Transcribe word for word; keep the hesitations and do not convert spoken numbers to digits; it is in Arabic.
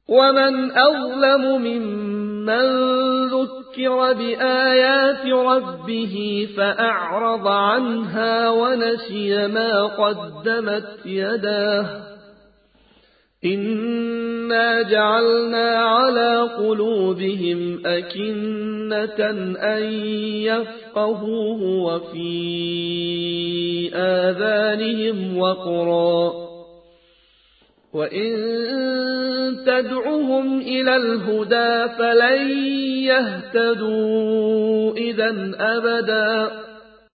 ومن أظلم ممن ذكر بآيات ربه فأعرض عنها ونسي ما قدمت يداه إنا جعلنا على قلوبهم أكنة أن يفقهوه وفي آذانهم وقرا وإن تدعهم إلى الهدى فلن يهتدوا إذا أبدا